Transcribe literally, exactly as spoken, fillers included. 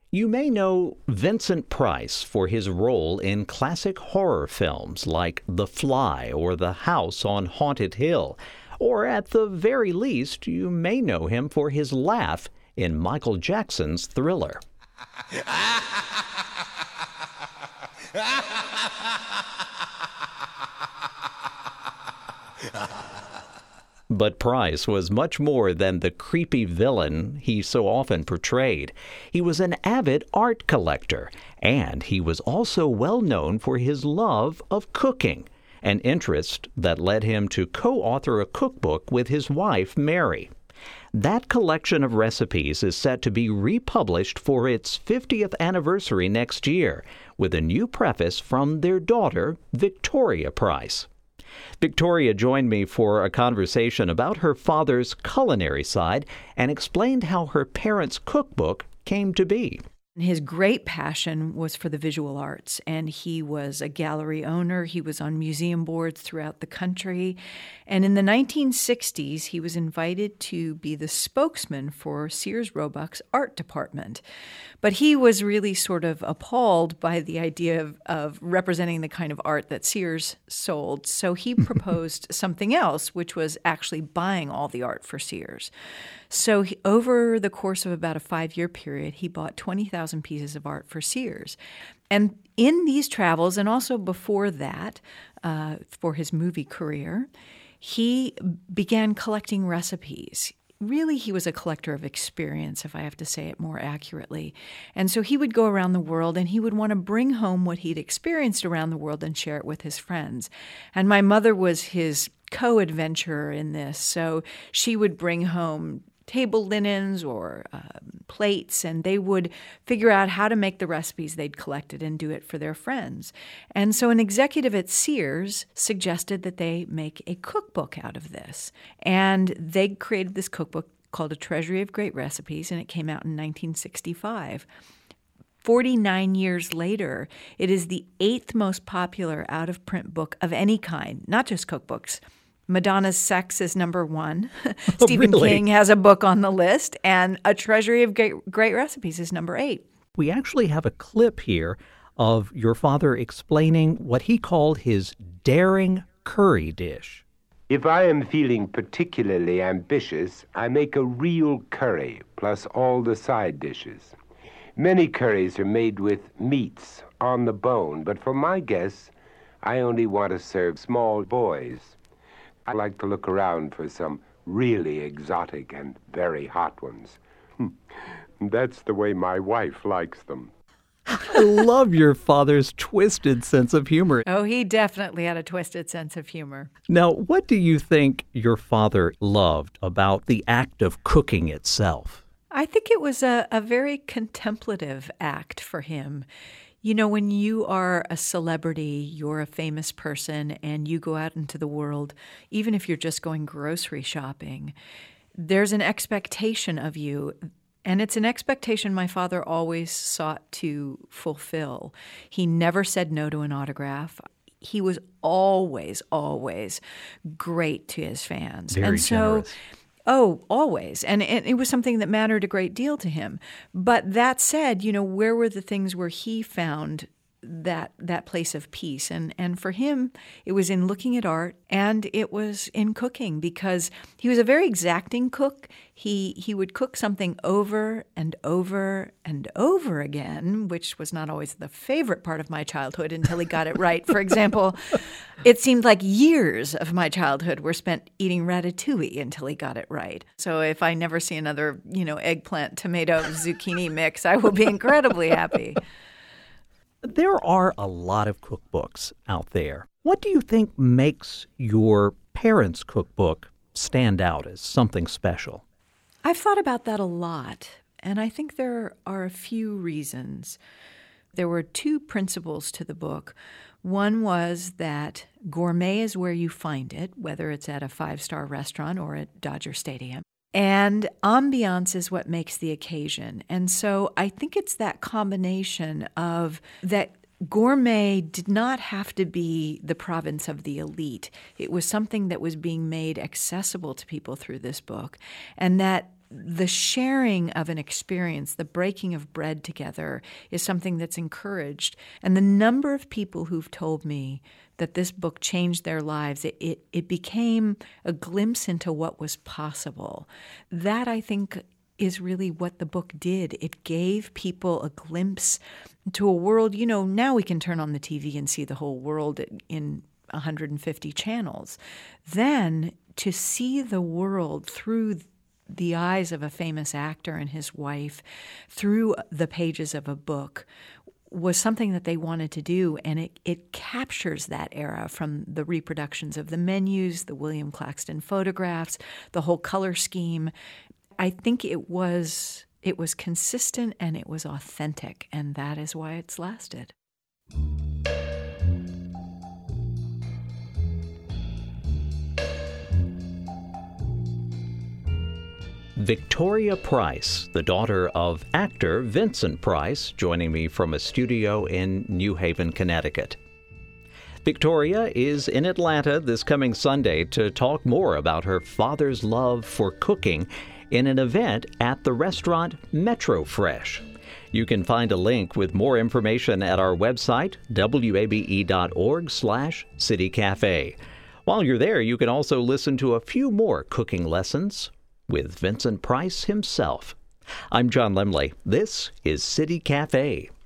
You may know Vincent Price for his role in classic horror films like The Fly or The House on Haunted Hill. Or at the very least, you may know him for his laugh in Michael Jackson's Thriller. But Price was much more than the creepy villain he so often portrayed. He was an avid art collector, and he was also well known for his love of cooking, an interest that led him to co-author a cookbook with his wife, Mary. That collection of recipes is set to be republished for its fiftieth anniversary next year, with a new preface from their daughter, Victoria Price. Victoria joined me for a conversation about her father's culinary side and explained how her parents' cookbook came to be. His great passion was for the visual arts, and he was a gallery owner. He was on museum boards throughout the country. And in the nineteen sixties, he was invited to be the spokesman for Sears Roebuck's art department. But he was really sort of appalled by the idea of, of representing the kind of art that Sears sold. So he proposed something else, which was actually buying all the art for Sears. So he, over the course of about a five-year period, he bought twenty thousand pieces of art for Sears. And in these travels, and also before that, uh, for his movie career, he began collecting recipes. Really, he was a collector of experience, if I have to say it more accurately. And so he would go around the world and he would want to bring home what he'd experienced around the world and share it with his friends. And my mother was his co-adventurer in this. So she would bring home table linens or uh, plates, and they would figure out how to make the recipes they'd collected and do it for their friends. And so an executive at Sears suggested that they make a cookbook out of this. And they created this cookbook called A Treasury of Great Recipes, and it came out in nineteen sixty-five. forty-nine years later, it is the eighth most popular out-of-print book of any kind, not just cookbooks. Madonna's Sex is number one. Oh, Stephen really? King has a book on the list, and A Treasury of Great, Great Recipes is number eight. We actually have a clip here of your father explaining what he called his daring curry dish. If I am feeling particularly ambitious, I make a real curry plus all the side dishes. Many curries are made with meats on the bone, but for my guests, I only want to serve small boys. I like to look around for some really exotic and very hot ones. That's the way my wife likes them. I love your father's twisted sense of humor. Oh, he definitely had a twisted sense of humor. Now, what do you think your father loved about the act of cooking itself? I think it was a, a very contemplative act for him. You know, when you are a celebrity, you're a famous person, and you go out into the world, even if you're just going grocery shopping, there's an expectation of you. And it's an expectation my father always sought to fulfill. He never said no to an autograph. He was always, always great to his fans. Very and so, generous. Oh, always. And it, it was something that mattered a great deal to him. But that said, you know, where were the things where he found that that place of peace? And and for him, it was in looking at art, and it was in cooking, because he was a very exacting cook. He he would cook something over and over and over again, which was not always the favorite part of my childhood until he got it right. For example, it seemed like years of my childhood were spent eating ratatouille until he got it right. So if I never see another, you know, eggplant, tomato, zucchini mix, I will be incredibly happy. There are a lot of cookbooks out there. What do you think makes your parents' cookbook stand out as something special? I've thought about that a lot, and I think there are a few reasons. There were two principles to the book. One was that gourmet is where you find it, whether it's at a five-star restaurant or at Dodger Stadium. And ambiance is what makes the occasion. And so I think it's that combination of that gourmet did not have to be the province of the elite. It was something that was being made accessible to people through this book. And that the sharing of an experience, the breaking of bread together, is something that's encouraged. And the number of people who've told me that this book changed their lives, it, it, it became a glimpse into what was possible. That, I think, is really what the book did. It gave people a glimpse into a world. You know, now we can turn on the T V and see the whole world in one hundred fifty channels. Then to see the world through the eyes of a famous actor and his wife, through the pages of a book, was something that they wanted to do. And it, it captures that era, from the reproductions of the menus, the William Claxton photographs, the whole color scheme. I think it was it was consistent and it was authentic, and that is why it's lasted. Victoria Price, the daughter of actor Vincent Price, joining me from a studio in New Haven, Connecticut. Victoria is in Atlanta this coming Sunday to talk more about her father's love for cooking in an event at the restaurant Metro Fresh. You can find a link with more information at our website, W A B E dot org slash City Cafe. While you're there, you can also listen to a few more cooking lessons with Vincent Price himself. I'm John Lemley. This is City Cafe.